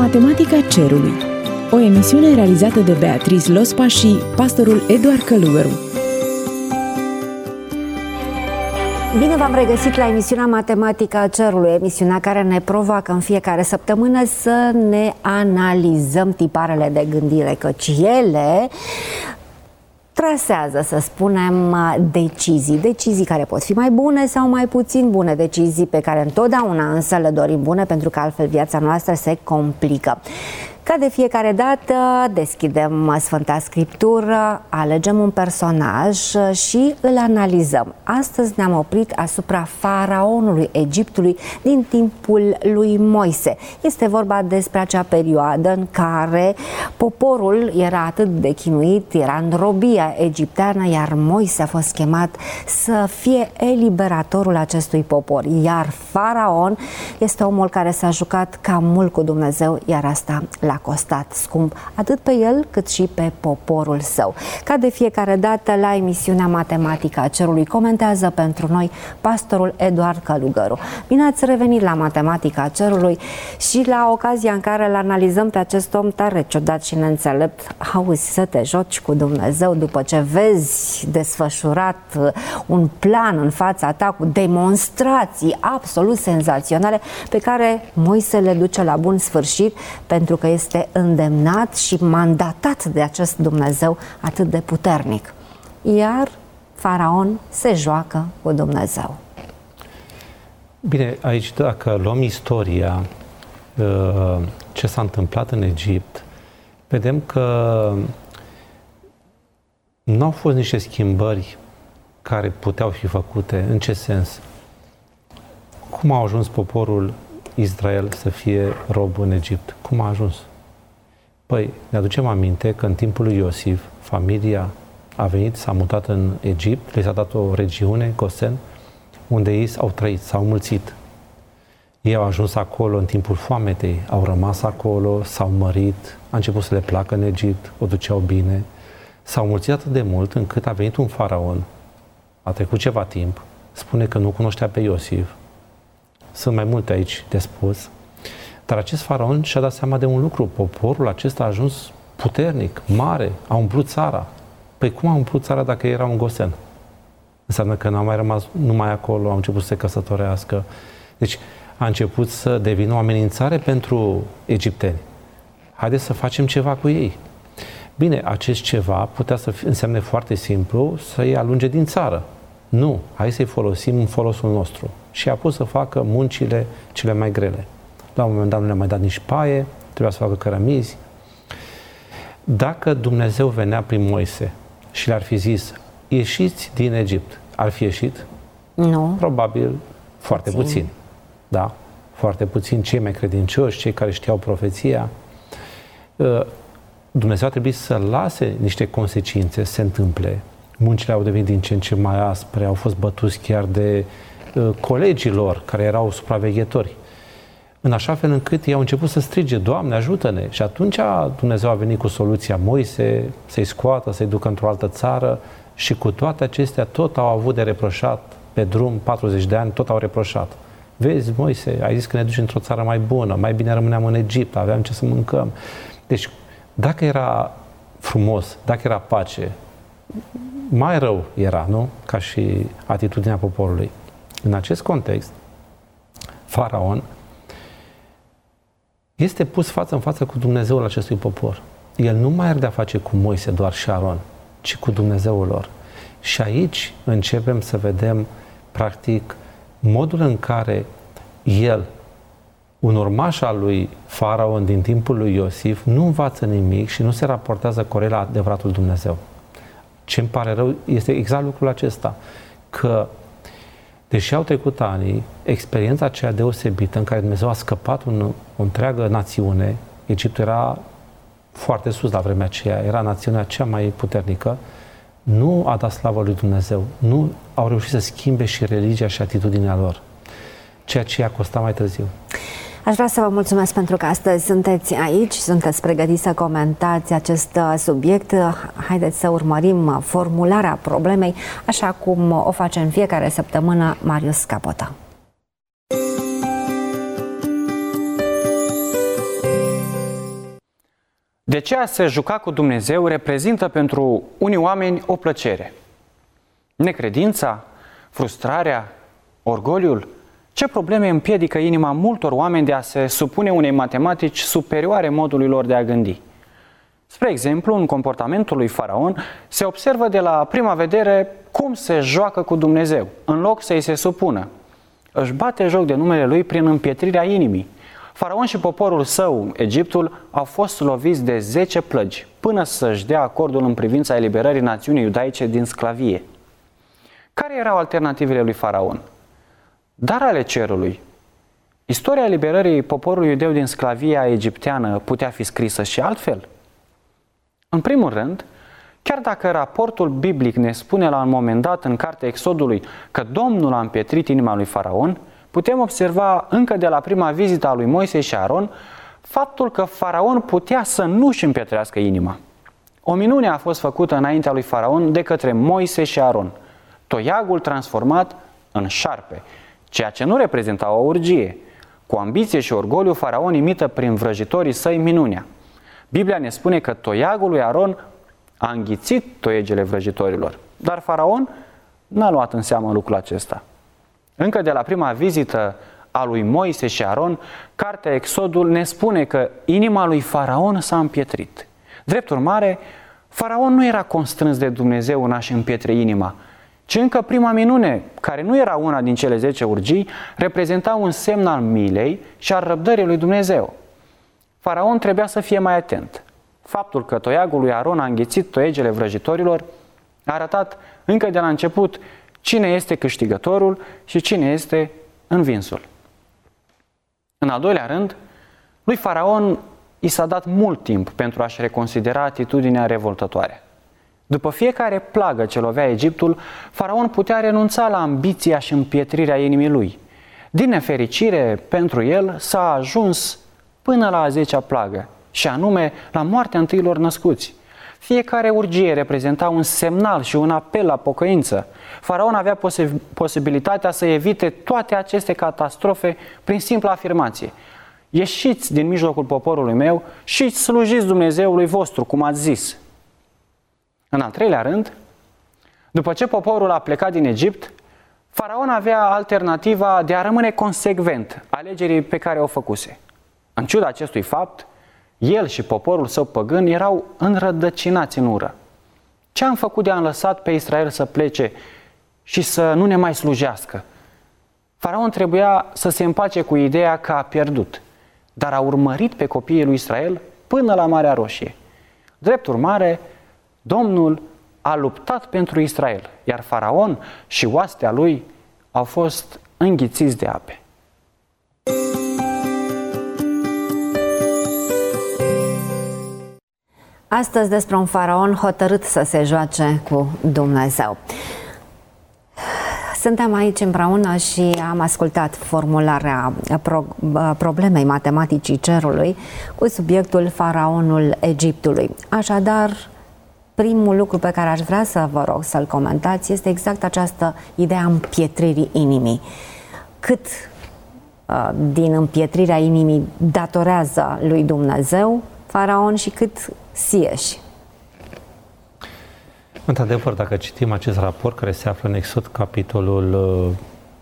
Matematica Cerului, o emisiune realizată de Beatrice Lospa și pastorul Eduard Călugăru. Bine v-am regăsit la emisiunea Matematica Cerului, emisiunea care ne provoacă în fiecare săptămână să ne analizăm tiparele de gândire, căci ele trasează, să spunem, decizii care pot fi mai bune sau mai puțin bune, decizii pe care întotdeauna însă le dorim bune, pentru că altfel viața noastră se complică. Ca de fiecare dată, deschidem Sfânta Scriptură, alegem un personaj și îl analizăm. Astăzi ne-am oprit asupra faraonului Egiptului din timpul lui Moise. Este vorba despre acea perioadă în care poporul era atât de chinuit, era în robia egipteană, iar Moise a fost chemat să fie eliberatorul acestui popor. Iar faraon este omul care s-a jucat cam mult cu Dumnezeu, iar asta l-a costat scump atât pe el cât și pe poporul său. Ca de fiecare dată la emisiunea Matematica Cerului comentează pentru noi pastorul Eduard Călugăru. Bine ați revenit la Matematica Cerului și la ocazia în care îl analizăm pe acest om tare ciudat și neînțelept. Auzi, să te joci cu Dumnezeu după ce vezi desfășurat un plan în fața ta cu demonstrații absolut senzaționale pe care Moise le duce la bun sfârșit pentru că este îndemnat și mandatat de acest Dumnezeu atât de puternic. Iar faraon se joacă cu Dumnezeu. Bine, aici dacă luăm istoria, ce s-a întâmplat în Egipt, vedem că nu au fost niște schimbări care puteau fi făcute. În ce sens? Cum a ajuns poporul Israel să fie rob în Egipt? Cum a ajuns? Păi, ne aducem aminte că în timpul lui Iosif, familia a venit, s-a mutat în Egipt, le s-a dat o regiune, Gosen, unde ei au trăit, s-au mulțit. Ei au ajuns acolo în timpul foametei, au rămas acolo, s-au mărit, a început să le placă în Egipt, o duceau bine. S-au mulțit atât de mult încât a venit un faraon, a trecut ceva timp, spune că nu cunoștea pe Iosif. Sunt mai multe aici de spus. Dar acest faraon și-a dat seama de un lucru. Poporul acesta a ajuns puternic, mare, a umplut țara. Păi cum a umplut țara dacă era un Gosen? Înseamnă că n-au mai rămas numai acolo, au început să se căsătorească. Deci a început să devină o amenințare pentru egipteni. Haideți să facem ceva cu ei. Bine, acest ceva putea să însemne foarte simplu să-i alunge din țară. Nu, hai să-i folosim în folosul nostru. Și a pus să facă muncile cele mai grele. La un moment dat nu le-a mai dat nici paie, trebuia să facă cărămizi. Dacă Dumnezeu venea prin Moise și le-ar fi zis, ieșiți din Egipt, ar fi ieșit? Nu. Probabil foarte puțin. Da, foarte puțin. Cei mai credincioși, cei care știau profeția. Dumnezeu a trebuit să lase niște consecințe să se întâmple. Muncile au devenit din ce în ce mai aspre, au fost bătuți chiar de colegii lor, care erau supraveghetori. În așa fel încât ei au început să strige, Doamne, ajută-ne! Și atunci Dumnezeu a venit cu soluția Moise, să-i scoată, să-i ducă într-o altă țară și cu toate acestea tot au avut de reproșat pe drum, 40 de ani, tot au reproșat. Vezi, Moise, ai zis că ne duci într-o țară mai bună, mai bine rămâneam în Egipt, aveam ce să mâncăm. Deci, dacă era frumos, dacă era pace, mai rău era, nu? Ca și atitudinea poporului. În acest context, faraon este pus față în față cu Dumnezeul acestui popor. El nu mai are de-a face cu Moise doar și Aron, ci cu Dumnezeul lor. Și aici începem să vedem, practic, modul în care el, un urmaș al lui faraon din timpul lui Iosif, nu învață nimic și nu se raportează corect la adevăratul Dumnezeu. Ce îmi pare rău este exact lucrul acesta, că deși au trecut ani, experiența aceea deosebită în care Dumnezeu a scăpat o întreagă națiune, Egiptul era foarte sus la vremea aceea, era națiunea cea mai puternică, nu a dat slavă lui Dumnezeu, nu au reușit să schimbe și religia și atitudinea lor, ceea ce i-a costat mai târziu. Aș vrea să vă mulțumesc pentru că astăzi sunteți aici, sunteți pregătiți să comentați acest subiect. Haideți să urmărim formularea problemei, așa cum o face în fiecare săptămână Marius Capota. De ce a se juca cu Dumnezeu reprezintă pentru unii oameni o plăcere? Necredința, frustrarea, orgoliul? Ce probleme împiedică inima multor oameni de a se supune unei matematici superioare modului lor de a gândi? Spre exemplu, în comportamentul lui Faraon se observă de la prima vedere cum se joacă cu Dumnezeu, în loc să-i se supună. Își bate joc de numele lui prin împietrirea inimii. Faraon și poporul său, Egiptul, au fost loviți de 10 plăgi, până să-și dea acordul în privința eliberării națiunii iudaice din sclavie. Care erau alternativele lui Faraon? Dar ale cerului. Istoria eliberării poporului iudeu din sclavia egipteană putea fi scrisă și altfel? În primul rând, chiar dacă raportul biblic ne spune la un moment dat în cartea Exodului că Domnul a împietrit inima lui Faraon, putem observa încă de la prima vizită a lui Moise și Aron faptul că Faraon putea să nu-și împietrească inima. O minune a fost făcută înaintea lui Faraon de către Moise și Aron, toiagul transformat în șarpe, ceea ce nu reprezenta o urgie. Cu ambiție și orgoliu, Faraon imită prin vrăjitorii săi minunea. Biblia ne spune că toiagul lui Aron a înghițit toiegele vrăjitorilor, dar Faraon n-a luat în seamă lucrul acesta. Încă de la prima vizită a lui Moise și Aron, cartea Exodul ne spune că inima lui Faraon s-a împietrit. Drept urmare, Faraon nu era constrâns de Dumnezeu în a-și împietre inima, ci încă prima minune, care nu era una din cele 10 urgii, reprezenta un semn al milei și al răbdării lui Dumnezeu. Faraon trebuia să fie mai atent. Faptul că toiagul lui Aron a înghițit toiegele vrăjitorilor a arătat încă de la început cine este câștigătorul și cine este învinsul. În al doilea rând, lui Faraon i s-a dat mult timp pentru a-și reconsidera atitudinea revoltătoare. După fiecare plagă ce lovea Egiptul, Faraon putea renunța la ambiția și împietrirea inimii lui. Din nefericire, pentru el s-a ajuns până la a 10-a plagă, și anume la moartea întâilor născuți. Fiecare urgie reprezenta un semnal și un apel la pocăință. Faraon avea posibilitatea să evite toate aceste catastrofe prin simpla afirmație: ieșiți din mijlocul poporului meu și slujiți Dumnezeului vostru, cum ați zis. În al treilea rând, după ce poporul a plecat din Egipt, Faraon avea alternativa de a rămâne consecvent alegerii pe care o făcuse. În ciuda acestui fapt, el și poporul său păgân erau înrădăcinați în ură. Ce am făcut de a lăsat pe Israel să plece și să nu ne mai slujească? Faraon trebuia să se împace cu ideea că a pierdut, dar a urmărit pe copiii lui Israel până la Marea Roșie. Drept urmare, Domnul a luptat pentru Israel, iar Faraon și oastea lui au fost înghițiți de ape. Astăzi despre un faraon hotărât să se joace cu Dumnezeu. Suntem aici împreună și am ascultat formularea problemei matematicii cerului cu subiectul faraonul Egiptului. Așadar, primul lucru pe care aș vrea să vă rog să-l comentați este exact această idee a împietririi inimii. Cât din împietrirea inimii datorează lui Dumnezeu faraon și cât sieși? Într-adevăr, dacă citim acest raport care se află în Exod, capitolul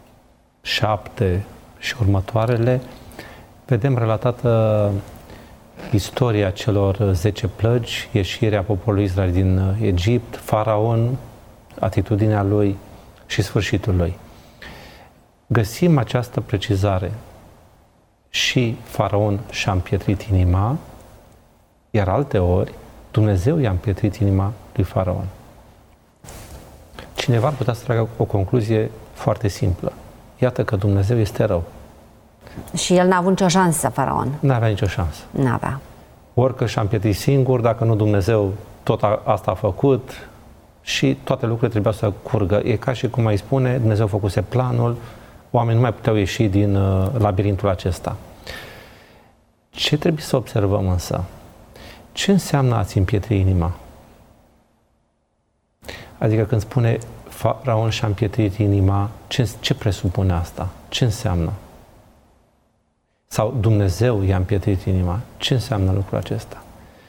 7 și următoarele, vedem relatată istoria celor 10 plăgi, ieșirea poporului Israel din Egipt, faraon, atitudinea lui și sfârșitul lui. Găsim această precizare: și faraon și-a împietrit inima, iar alteori Dumnezeu i-a împietrit inima lui faraon. Cineva ar putea să tragă o concluzie foarte simplă: iată că Dumnezeu este rău. Și el n-a avut nicio șansă, faraon. N-avea nicio șansă. N-avea. Orică și-a împietrit singur, dacă nu Dumnezeu tot asta a făcut și toate lucrurile trebuia să curgă. E ca și cum îi spune, Dumnezeu făcuse planul, oamenii nu mai puteau ieși din labirintul acesta. Ce trebuie să observăm însă? Ce înseamnă a-ți împietri inima? Adică când spune faraon și-a împietrit inima, ce presupune asta? Ce înseamnă? Sau Dumnezeu i-a împietrit inima? Ce înseamnă lucrul acesta?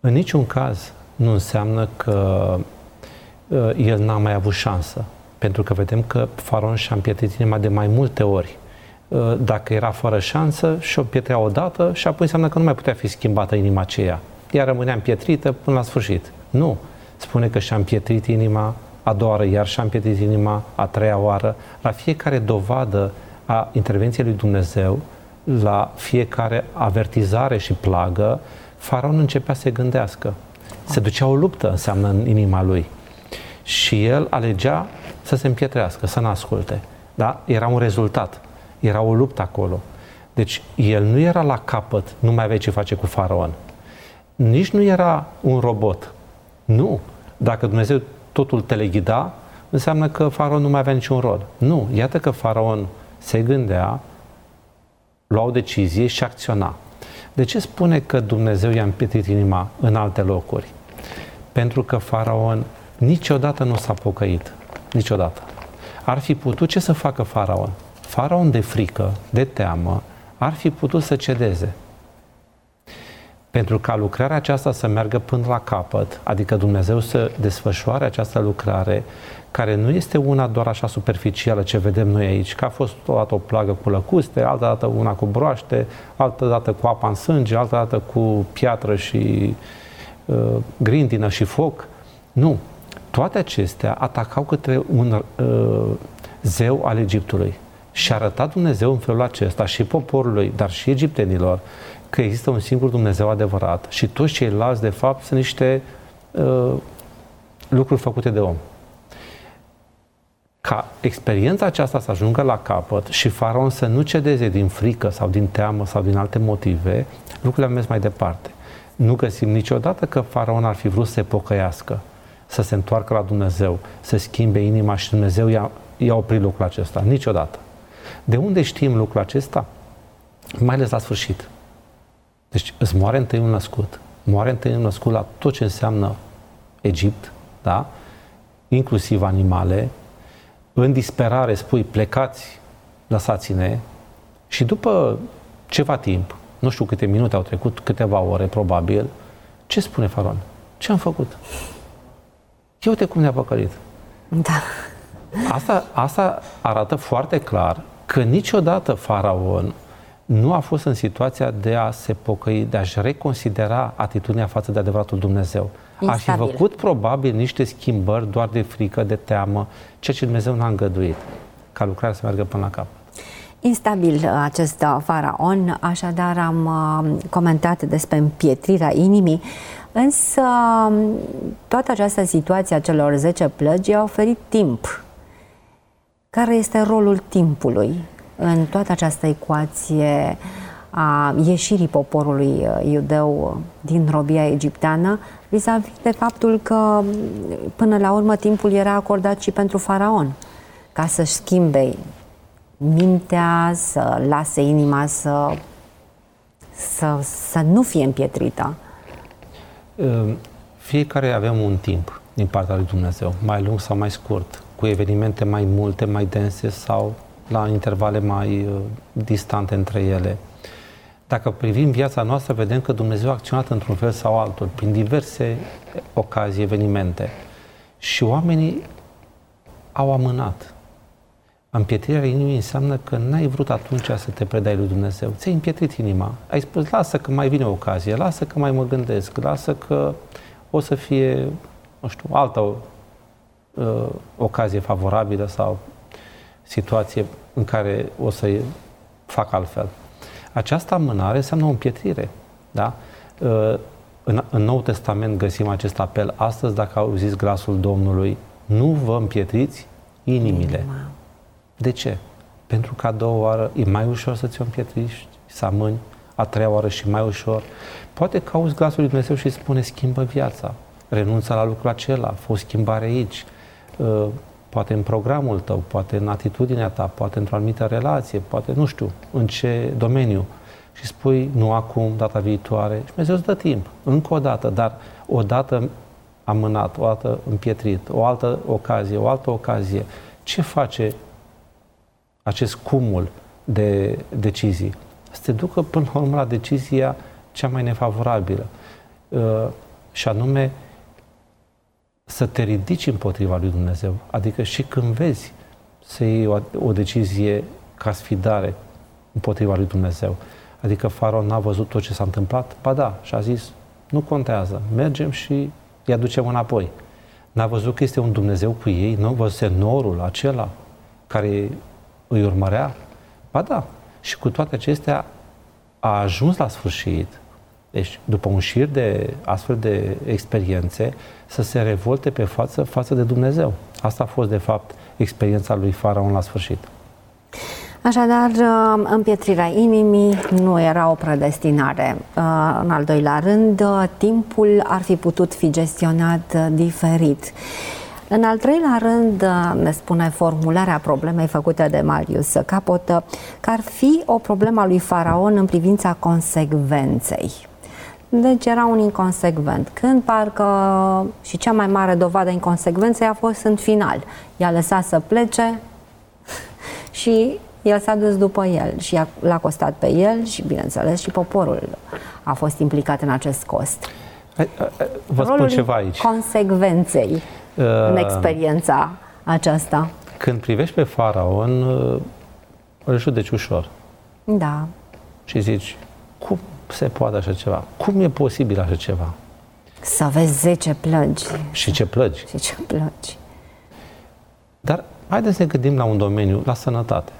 În niciun caz nu înseamnă că el n-a mai avut șansă. Pentru că vedem că Faraon și-a împietrit inima de mai multe ori. Dacă era fără șansă și-o împietrea odată și apoi înseamnă că nu mai putea fi schimbată inima aceea. Ea rămânea împietrită până la sfârșit. Nu. Spune că și-a împietrit inima a doua oară, iar și-a împietrit inima a treia oară. La fiecare dovadă a intervenției lui Dumnezeu, la fiecare avertizare și plagă, Faraon începea să se gândească. Se ducea o luptă, înseamnă, în inima lui. Și el alegea să se împietrească, să n-asculte. Da? Era un rezultat. Era o luptă acolo. Deci el nu era la capăt, nu mai avea ce face cu Faraon. Nici nu era un robot. Nu. Dacă Dumnezeu totul teleghida, înseamnă că Faraon nu mai avea niciun rol. Nu. Iată că Faraon se gândea, lua o decizie și acționa. De ce spune că Dumnezeu i-a împietrit inima în alte locuri? Pentru că Faraon niciodată nu s-a pocăit. Niciodată. Ar fi putut ce să facă Faraon? Faraon de frică, de teamă, ar fi putut să cedeze. Pentru ca lucrarea aceasta să meargă până la capăt, adică Dumnezeu să desfășoare această lucrare, care nu este una doar așa superficială ce vedem noi aici, că a fost o dată o plagă cu lăcuste, altă dată una cu broaște, altă dată cu apa în sânge, altă dată cu piatră și grindină și foc. Nu. Toate acestea atacau către un zeu al Egiptului. Și a arătat Dumnezeu în felul acesta și poporului, dar și egiptenilor, că există un singur Dumnezeu adevărat și toți ceilalți, de fapt, sunt niște lucruri făcute de om. Ca experiența aceasta să ajungă la capăt și Faraon să nu cedeze din frică sau din teamă sau din alte motive, lucrurile au mers mai departe. Nu găsim niciodată că Faraon ar fi vrut să se pocăiască, să se întoarcă la Dumnezeu, să schimbe inima și Dumnezeu i-a oprit lucrul acesta. Niciodată. De unde știm lucrul acesta? Mai ales la sfârșit. Deci îți moare întâi un născut. Moare întâi un născut la tot ce înseamnă Egipt, da? Inclusiv animale. În disperare spui, plecați, lăsați-ne. Și după ceva timp, nu știu câte minute au trecut, câteva ore probabil, ce spune Faraon? Ce am făcut? Ia uite cum ne-a păcălit. Da. Asta arată foarte clar că niciodată Faraon nu a fost în situația de a se pocăi, de a-și reconsidera atitudinea față de adevăratul Dumnezeu. Instabil. Ar fi făcut probabil niște schimbări doar de frică, de teamă, ceea ce Dumnezeu n-a îngăduit, ca lucrarea să meargă până la capăt. Instabil acest Faraon, așadar am comentat despre împietrirea inimii, însă toată această situație a celor 10 plăgi a oferit timp. Care este rolul timpului în toată această ecuație a ieșirii poporului iudeu din robia egipteană, vis-a-vis de faptul că până la urmă timpul era acordat și pentru Faraon, ca să-și schimbe mintea, să lase inima să nu fie împietrită? Fiecare avem un timp din partea lui Dumnezeu, mai lung sau mai scurt, cu evenimente mai multe, mai dense sau la intervale mai distante între ele. Dacă privim viața noastră, vedem că Dumnezeu a acționat într-un fel sau altul, prin diverse ocazii, evenimente. Și oamenii au amânat. Împietrirea inimii înseamnă că n-ai vrut atunci să te predai lui Dumnezeu. Ți-ai împietrit inima. Ai spus, lasă că mai vine o ocazie, lasă că mai mă gândesc, lasă că o să fie, nu știu, altă ocazie favorabilă sau situație în care o să fac altfel. Această amânare înseamnă o împietrire. Da? În Noul Testament găsim acest apel. Astăzi, dacă auziți glasul Domnului, nu vă împietriți inimile. De ce? Pentru că a doua oară e mai ușor să ți-o împietriști, să amâni, a treia oară și mai ușor. Poate că auzi glasul lui Dumnezeu și spune, schimbă viața, renunță la lucrul acela, a fost schimbare aici, poate în programul tău, poate în atitudinea ta, poate într-o anumită relație, poate, nu știu, în ce domeniu. Și spui, nu acum, data viitoare. Și Dumnezeu îți dă timp, încă o dată, dar o dată amânat, o dată împietrit, o altă ocazie. Ce face acest cumul de decizii? Să te ducă până la urmă la decizia cea mai nefavorabilă. și anume să te ridici împotriva lui Dumnezeu. Adică și când vezi să iei o decizie ca sfidare împotriva lui Dumnezeu. Adică Faraon n-a văzut tot ce s-a întâmplat? Ba da, și a zis, nu contează, mergem și îi aducem înapoi. N-a văzut că este un Dumnezeu cu ei? Nu văzuse norul acela care îi urmărea? Ba da, și cu toate acestea a ajuns la sfârșit. Deci, după un șir de astfel de experiențe, să se revolte pe față de Dumnezeu. Asta a fost, de fapt, experiența lui Faraon la sfârșit. Așadar, împietrirea inimii nu era o predestinare. În al doilea rând, timpul ar fi putut fi gestionat diferit. În al treilea rând, ne spune formularea problemei făcută de Marius Capotă, că ar fi o problemă a lui Faraon în privința consecvenței. Deci era un inconsecvent. Când parcă și cea mai mare dovadă a inconsecvenței a fost în final. I-a lăsat să plece și el s-a dus după el și l-a costat pe el și, bineînțeles, și poporul a fost implicat în acest cost. Vă spun ceva aici. Consecvenței în experiența aceasta. Când privești pe Faraon, îl judeci ușor. Da. Și zici, cum se poate așa ceva? Cum e posibil așa ceva? Să vezi 10 plăgi. Și ce plăgi? Și ce plăgi. Dar haideți să ne gândim la un domeniu, la sănătate.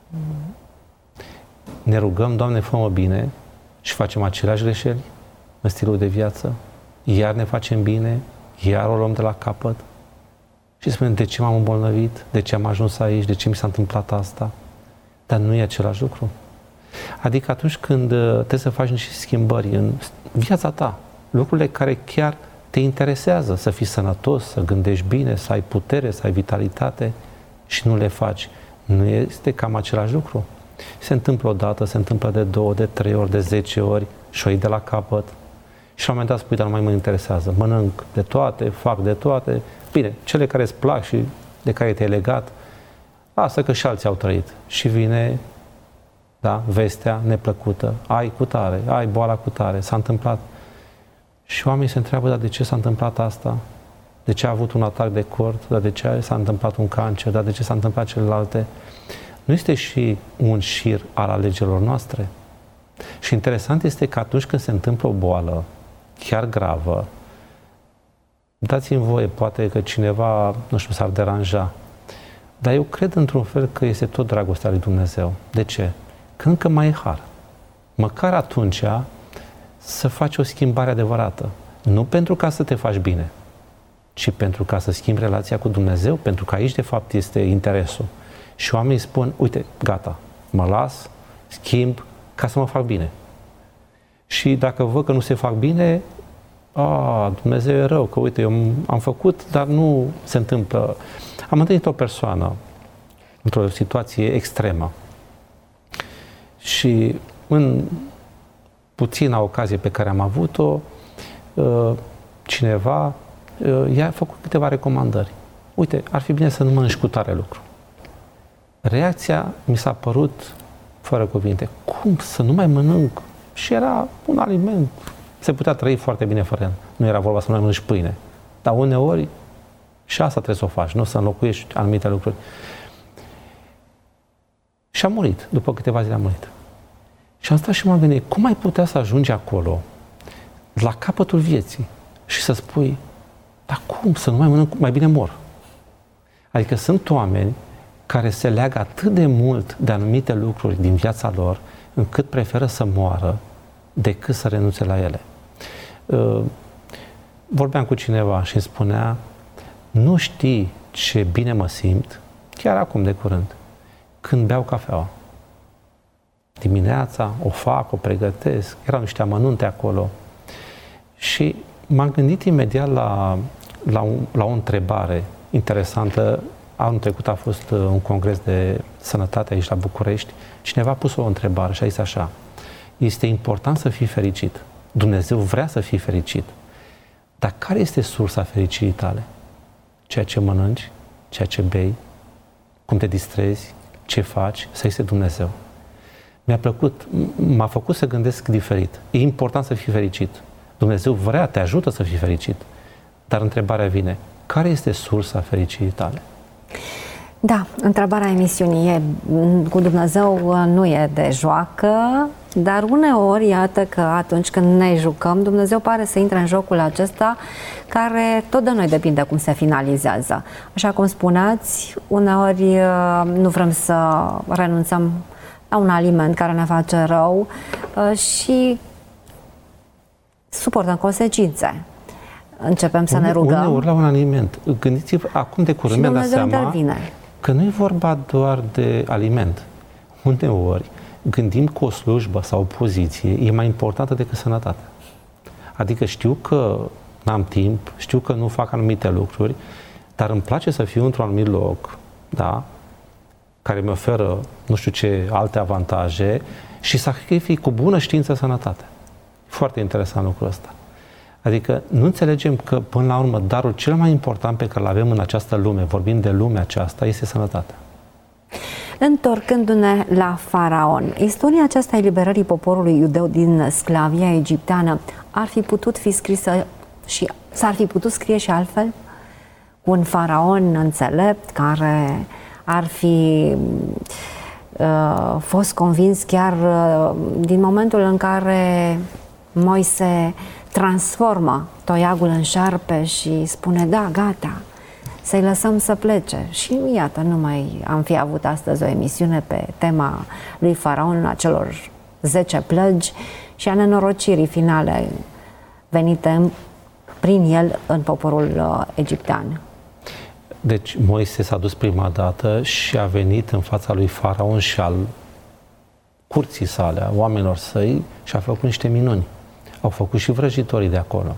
Ne rugăm, Doamne, fă-mă bine, și facem aceleași greșeli în stilul de viață, iar ne facem bine, iar o luăm de la capăt și spunem, de ce m-am îmbolnăvit, de ce am ajuns aici, de ce mi s-a întâmplat asta, dar nu e același lucru. Adică atunci când trebuie să faci niște schimbări în viața ta, lucrurile care chiar te interesează, să fii sănătos, să gândești bine, să ai putere, să ai vitalitate și nu le faci, nu este cam același lucru. Se întâmplă odată, se întâmplă de 2, de 3 ori, de 10 ori și o iei de la capăt. Și la un moment dat spui, dar nu mai mă interesează. Mănânc de toate, fac de toate. Bine, cele care îți plac și de care te-ai legat, lasă că și alții au trăit. Și vine, da, vestea neplăcută. Ai cutare, ai boala cutare, s-a întâmplat. Și oamenii se întreabă, dar de ce s-a întâmplat asta? De ce a avut un atac de cord? Dar de ce s-a întâmplat un cancer? Dar de ce s-a întâmplat celelalte? Nu este și un șir al alegerilor noastre? Și interesant este că atunci când se întâmplă o boală chiar gravă, dați-mi voie, poate că cineva, nu știu, s-ar deranja, dar eu cred într-un fel că este tot dragostea lui Dumnezeu. De ce? Că încă mai e har. Măcar atunci să faci o schimbare adevărată. Nu pentru ca să te faci bine, ci pentru ca să schimbi relația cu Dumnezeu, pentru că aici de fapt este interesul. Și oamenii spun, uite, gata, mă las, schimb, ca să mă fac bine. Și dacă văd că nu se fac bine, Dumnezeu e rău, că uite, eu am făcut, dar nu se întâmplă. Am întâlnit o persoană într-o situație extremă și în puțina ocazie pe care am avut-o, cineva i-a făcut câteva recomandări. Uite, ar fi bine să nu mănânci cu tare lucru. Reacția mi s-a părut fără cuvinte. Cum să nu mai mănânc? Și era un aliment. Se putea trăi foarte bine fără el. Nu era vorba să nu mai mănânci pâine. Dar uneori și asta trebuie să o faci, nu să înlocuiești anumite lucruri. Și a murit. După câteva zile a murit. Și am stat și m-am gândit, cum ai putea să ajungi acolo, la capătul vieții, și să spui, dar cum să nu mai mănânc, mai bine mor? Adică sunt oameni care se leagă atât de mult de anumite lucruri din viața lor, încât preferă să moară decât să renunțe la ele. Vorbeam cu cineva și îmi spunea, nu știi ce bine mă simt, chiar acum de curând, când beau cafeaua. Dimineața o fac, o pregătesc, erau niște amănunte acolo. Și m-am gândit imediat la o întrebare interesantă. Anul trecut a fost un congres de sănătate aici la București. Cineva a pus o întrebare și a zis așa, este important să fii fericit. Dumnezeu vrea să fii fericit. Dar care este sursa fericirii tale? Ceea ce mănânci, ceea ce bei, cum te distrezi, ce faci, să este Dumnezeu. Mi-a plăcut, m-a făcut să gândesc diferit. E important să fii fericit. Dumnezeu vrea, te ajută să fii fericit. Dar întrebarea vine, care este sursa fericirii tale? Da, întrebarea emisiunii e, cu Dumnezeu nu e de joacă, dar uneori, iată că atunci când ne jucăm, Dumnezeu pare să intre în jocul acesta care tot de noi depinde cum se finalizează. Așa cum spuneați, uneori nu vrem să renunțăm la un aliment care ne face rău și suportăm consecințe. Începem să ne rugăm. Uneori la un aliment. Gândiți-vă, acum de curând mi-am dat seama că nu e vorba doar de aliment. Uneori gândim că o slujbă sau o poziție e mai importantă decât sănătatea. Adică știu că n-am timp, știu că nu fac anumite lucruri, dar îmi place să fiu într-un anumit loc, da, care mi oferă nu știu ce alte avantaje și sacrific cu bună știință sănătate. Foarte interesant lucrul ăsta. Adică nu înțelegem că, până la urmă, darul cel mai important pe care îl avem în această lume, vorbim de lumea aceasta, este sănătatea. Întorcându-ne la Faraon, istoria aceasta eliberării poporului iudeu din sclavia egipteană ar fi putut fi scrisă și s-ar fi putut scrie și altfel? Un faraon înțelept care ar fi fost convins chiar din momentul în care Moise transformă toiagul în șarpe și spune, da, gata, să-i lăsăm să plece. Și iată, nu mai am fi avut astăzi o emisiune pe tema lui Faraon, a celor 10 plăgi și a nenorocirii finale venite prin el în poporul egiptean. Deci Moise s-a dus prima dată și a venit în fața lui Faraon și al curții sale, a oamenilor săi, și a făcut niște minuni. Au făcut și vrăjitorii de acolo.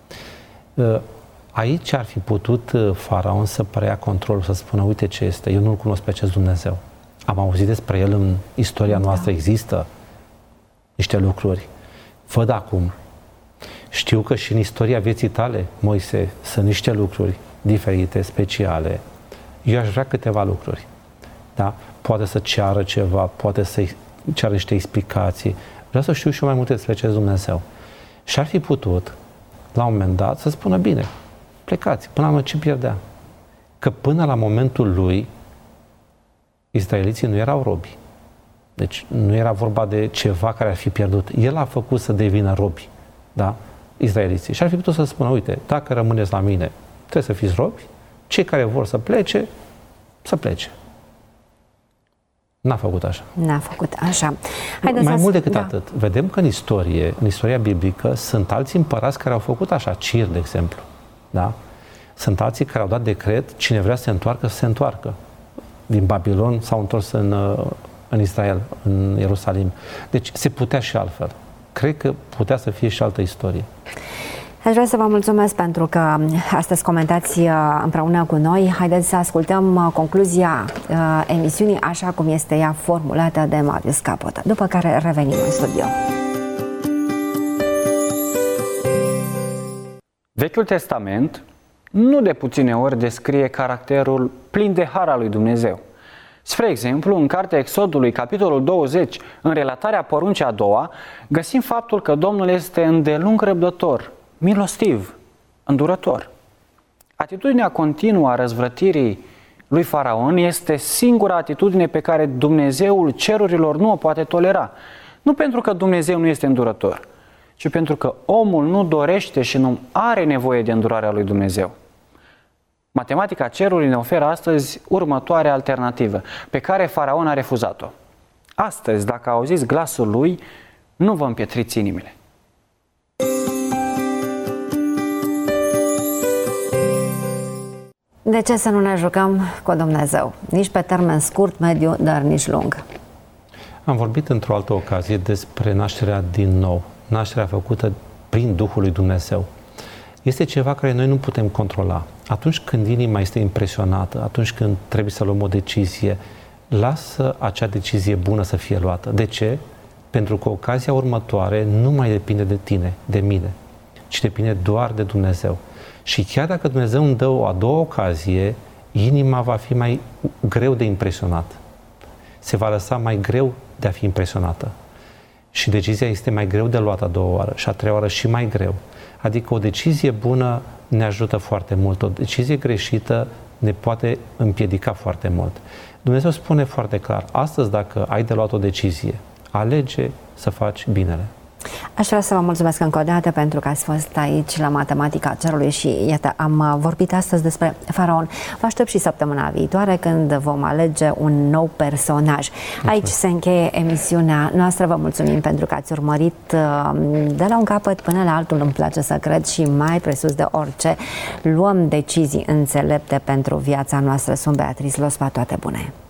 Aici ar fi putut Faraon să preia controlul, să spună, uite ce este, eu nu-L cunosc pe acest Dumnezeu. Am auzit despre El în istoria noastră, există niște lucruri. Văd acum. Știu că și în istoria vieții tale, Moise, sunt niște lucruri diferite, speciale. Eu aș vrea câteva lucruri. Da? Poate să ceară ceva, poate să ceară niște explicații. Vreau să știu și eu mai multe despre acest Dumnezeu. Și ar fi putut, la un moment dat, să spună, bine, plecați, până la urmă ce pierdea? Că până la momentul lui, israeliții nu erau robi. Deci nu era vorba de ceva care ar fi pierdut. El a făcut să devină robi, da? Israeliții. Și ar fi putut să spună, uite, dacă rămâneți la mine, trebuie să fiți robi, cei care vor să plece, să plece. N-a făcut așa. N-a făcut așa. Mai mult decât atât, vedem că în istoria biblică, sunt alți împărați care au făcut așa, Cir, de exemplu. Da? Sunt alții care au dat decret, cine vrea să se întoarcă, să se întoarcă. Din Babilon s-au întors în Israel, în Ierusalim. Deci se putea și altfel. Cred că putea să fie și altă istorie. Aș vrea să vă mulțumesc pentru că astăzi comentați împreună cu noi. Haideți să ascultăm concluzia emisiunii așa cum este ea formulată de Marius Capotă, după care revenim în studio. Vechiul Testament nu de puține ori descrie caracterul plin de har al lui Dumnezeu. Spre exemplu, în cartea Exodului, capitolul 20, în relatarea poruncii a doua, găsim faptul că Domnul este îndelung răbdător, milostiv, îndurător. Atitudinea continuă a răzvrătirii lui Faraon este singura atitudine pe care Dumnezeul cerurilor nu o poate tolera. Nu pentru că Dumnezeu nu este îndurător, ci pentru că omul nu dorește și nu are nevoie de îndurarea lui Dumnezeu. Matematica cerului ne oferă astăzi următoarea alternativă, pe care Faraon a refuzat-o. Astăzi, dacă auziți glasul lui, nu vă împietriți inimile. De ce să nu ne jucăm cu Dumnezeu? Nici pe termen scurt, mediu, dar nici lung. Am vorbit într-o altă ocazie despre nașterea din nou. Nașterea făcută prin Duhul lui Dumnezeu. Este ceva care noi nu putem controla. Atunci când inima este impresionată, atunci când trebuie să luăm o decizie, lasă acea decizie bună să fie luată. De ce? Pentru că ocazia următoare nu mai depinde de tine, de mine, ci depinde doar de Dumnezeu. Și chiar dacă Dumnezeu îmi dă o a doua ocazie, inima va fi mai greu de impresionat. Se va lăsa mai greu de a fi impresionată. Și decizia este mai greu de luat a doua oară și a treia oară și mai greu. Adică o decizie bună ne ajută foarte mult, o decizie greșită ne poate împiedica foarte mult. Dumnezeu spune foarte clar, astăzi dacă ai de luat o decizie, alege să faci binele. Aș vrea să vă mulțumesc încă o dată pentru că ați fost aici la Matematica Cerului și iată, am vorbit astăzi despre Faraon. Vă aștept și săptămâna viitoare când vom alege un nou personaj. Aici se încheie emisiunea noastră. Vă mulțumim pentru că ați urmărit de la un capăt până la altul, îmi place să cred, și mai presus de orice, luăm decizii înțelepte pentru viața noastră. Sunt Beatrice Lospa, toate bune!